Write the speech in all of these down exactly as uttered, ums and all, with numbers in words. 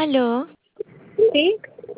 Aló, Sí,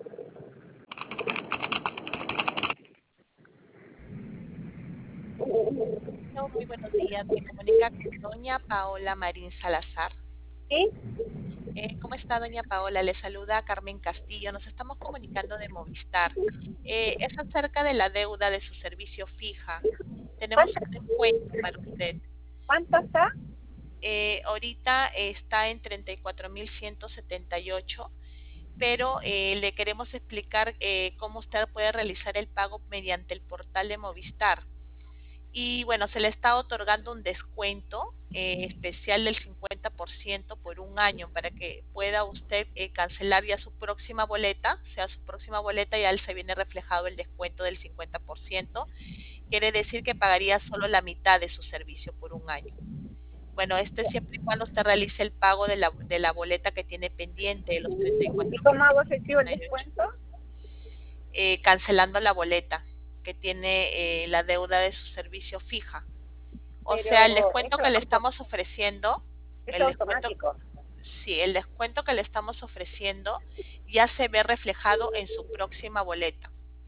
Hello, muy buenos días. Me comunica con doña Paola Marín Salazar. sí. Eh, ¿cómo está doña Paola? Le saluda Carmen Castillo. Nos estamos comunicando de Movistar. Eh, es acerca de la deuda de su servicio fija. Tenemos ¿Cuánto, un descuento para usted. cuánto está? Eh, ahorita está en treinta y cuatro mil ciento setenta y ocho, pero eh, le queremos explicar eh, cómo usted puede realizar el pago mediante el portal de Movistar. Y bueno, se le está otorgando un descuento eh, especial del cincuenta por ciento por un año para que pueda usted eh, cancelar ya su próxima boleta, o sea, su próxima boleta ya se viene reflejado el descuento del cincuenta por ciento. Quiere decir que pagaría solo la mitad de su servicio por un año. Bueno, esto es siempre y cuando usted realice el pago de la, de la boleta que tiene pendiente de los treinta y ¿Y cuatro mil cómo hago ciento efectivo el setenta y ocho, descuento? eh, cancelando la boleta que tiene eh, la deuda de su servicio fija. O sea, el Pero descuento eso, que le auto- estamos ofreciendo, eso el descuento, automático. sí, el descuento que le estamos ofreciendo ya se ve reflejado en su próxima boleta.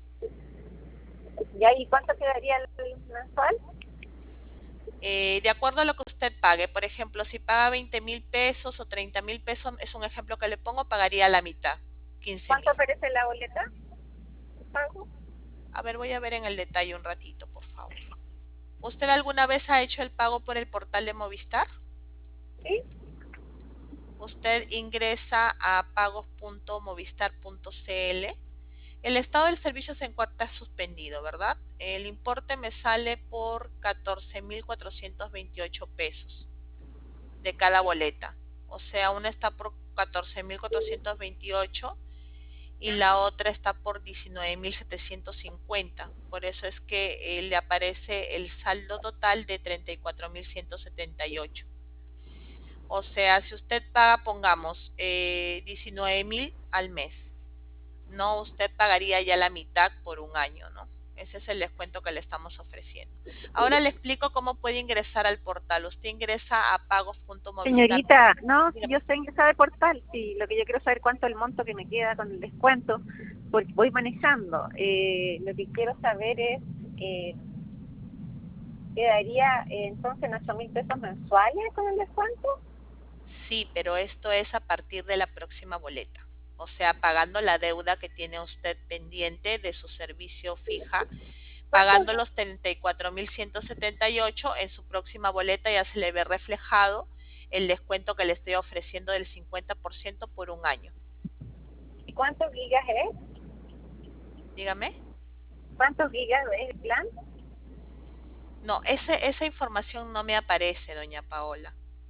¿Y ahí cuánto quedaría el mensual? Eh, de acuerdo a lo que usted pague, por ejemplo, si paga veinte mil pesos o treinta mil pesos, es un ejemplo que le pongo, pagaría la mitad, quince ¿Cuánto mil. aparece en la boleta? ¿Pago? A ver, voy a ver en el detalle un ratito, por favor. ¿Usted alguna vez ha hecho el pago por el portal de Movistar? Sí. Usted ingresa a pagos punto movistar punto cl. El estado del servicio se encuentra suspendido, ¿verdad? El importe me sale por catorce mil cuatrocientos veintiocho pesos de cada boleta. O sea, una está por catorce mil cuatrocientos veintiocho y la otra está por diecinueve mil setecientos cincuenta. Por eso es que eh, le aparece el saldo total de treinta y cuatro mil ciento setenta y ocho. O sea, si usted paga, pongamos, eh, diecinueve mil al mes, no, usted pagaría ya la mitad por un año, ¿no? Ese es el descuento que le estamos ofreciendo. Ahora le explico cómo puede ingresar al portal. Usted ingresa a pagos.movistar. Señorita, no, si yo Dígame. sé ingresar al portal, sí, lo que yo quiero saber cuánto es el monto que me queda con el descuento, porque voy manejando. Eh, lo que quiero saber es, eh, ¿quedaría eh, entonces en ocho mil pesos mensuales con el descuento? Sí, pero esto es a partir de la próxima boleta. O sea, pagando la deuda que tiene usted pendiente de su servicio fija, ¿Cuánto? pagando los treinta y cuatro mil ciento setenta y ocho, en su próxima boleta ya se le ve reflejado el descuento que le estoy ofreciendo del cincuenta por ciento por un año. ¿Y cuántos gigas es? Dígame. ¿Cuántos gigas es el plan? No, ese, esa información no me aparece, doña Paola.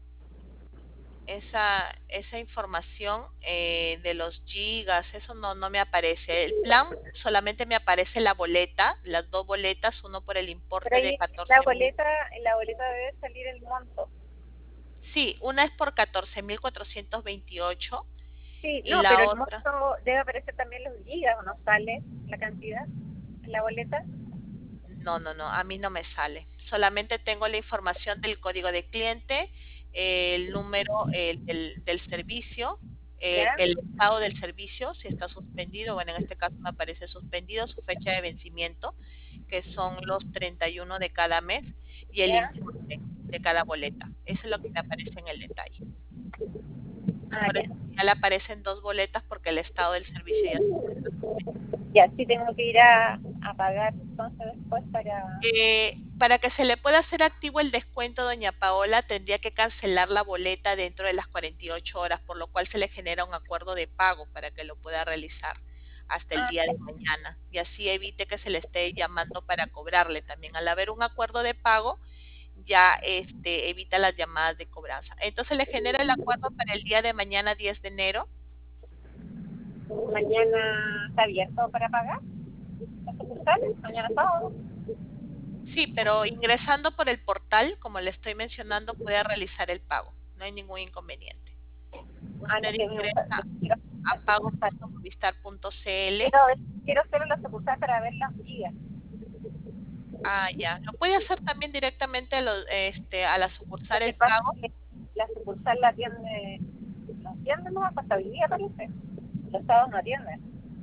Esa, esa información eh, de los gigas, eso no, no me aparece. El plan solamente me aparece la boleta, las dos boletas, uno por el Pero importe de ahí en la catorce mil. boleta, en la boleta debe salir el monto. Sí, una es por catorce mil cuatrocientos veintiocho Sí, y no, la pero el otra, monto debe aparecer también los gigas, ¿o no sale la cantidad en la boleta? no, no, no, a mí no me sale. Solamente tengo la información del código de cliente, el número eh, del, del servicio, eh, ¿Ya? el estado del servicio, si está suspendido, bueno, en este caso me aparece suspendido, su fecha de vencimiento, que son los treinta y uno de cada mes, y el ¿Ya? importe de cada boleta. Eso es lo que me aparece en el detalle. Ah, Por ya. eso ya le aparecen dos boletas porque el estado del servicio ya se encuentra suspendido. Ya, sí tengo que ir a, a pagar entonces después para... Eh, para que se le pueda hacer activo el descuento, doña Paola, tendría que cancelar la boleta dentro de las cuarenta y ocho horas, por lo cual se le genera un acuerdo de pago para que lo pueda realizar hasta el Ah, día de mañana y así evite que se le esté llamando para cobrarle también. Al haber un acuerdo de pago, ya este, evita las llamadas de cobranza. Entonces le genera el acuerdo para el día de mañana, diez de enero. mañana está abierto para pagar las sucursales, mañana sábado. Sí, pero ingresando por el portal, como le estoy mencionando, puede realizar el pago. No hay ningún inconveniente. Ah, no, Usted que a mí me gusta, ingresa quiero a la sucursal. pagos.movistar.cl. Quiero, quiero solo la sucursal para ver las gigas. Ah, ya. Lo puede hacer también directamente a, lo- este, a la Lo sucursal que el pasa pago. es que la sucursal la atiende atienden, no, hasta hoy día parece. Los sábados no atienden.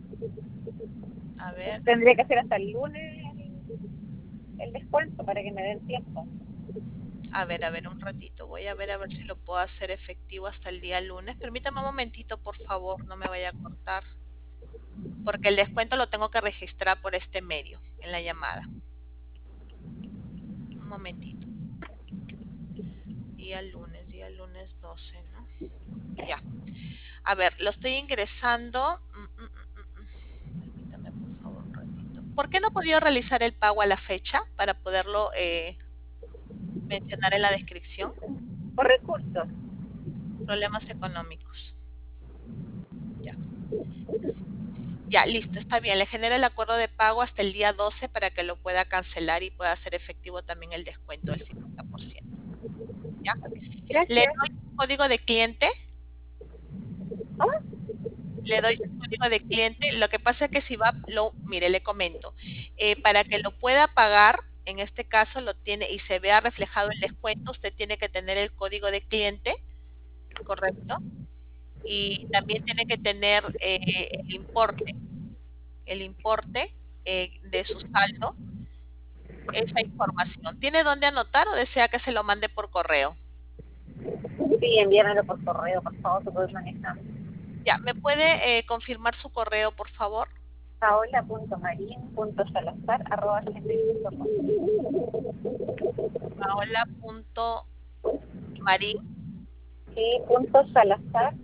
A ver. Tendría que ser hasta el lunes el descuento para que me den tiempo. A ver, a ver, un ratito. Voy a ver a ver si lo puedo hacer efectivo hasta el día lunes. Permítame un momentito, por favor, no me vaya a cortar. Porque el descuento lo tengo que registrar por este medio, en la llamada. Un momentito. Día lunes, día lunes doce, ¿no? Ya. A ver, lo estoy ingresando. Mm, mm, mm, mm, mm. Permítame, por favor, un ratito. ¿Por qué no he podido realizar el pago a la fecha para poderlo eh, mencionar en la descripción? Por recursos. Problemas económicos. Ya. Ya, listo, está bien. Le genera el acuerdo de pago hasta el día doce para que lo pueda cancelar y pueda hacer efectivo también el descuento del cincuenta por ciento. ¿Ya? Le Gracias. doy un código de cliente. ¿Ah? Le doy su código de cliente. Lo que pasa es que si va, lo, mire, le comento, eh, para que lo pueda pagar, en este caso lo tiene y se vea reflejado el descuento, usted tiene que tener el código de cliente, ¿correcto? Y también tiene que tener eh, el importe, el importe eh, de su saldo, esa información. ¿Tiene dónde anotar o desea que se lo mande por correo? Sí, envíamelo por correo, por favor, que puedo manejar. Ya, ¿me puede eh, confirmar su correo, por favor? paola punto marín punto salazar arroba gmail punto com. paola.marin.salazar Sí, punto Salazar.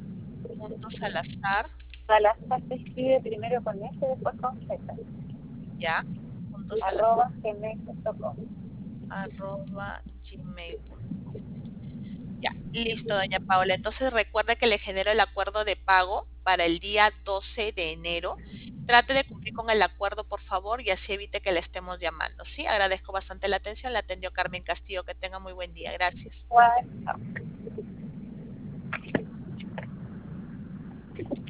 Salazar se escribe primero con S, después con Z. ya, punto salazar, Arroba gmail punto com. arroba gmail punto com. Ya, listo, doña Paola. Entonces recuerde que le genero el acuerdo de pago para el día doce de enero. Trate de cumplir con el acuerdo, por favor, y así evite que le estemos llamando. Sí, agradezco bastante la atención. La atendió Carmen Castillo. Que tenga muy buen día. Gracias. Wow.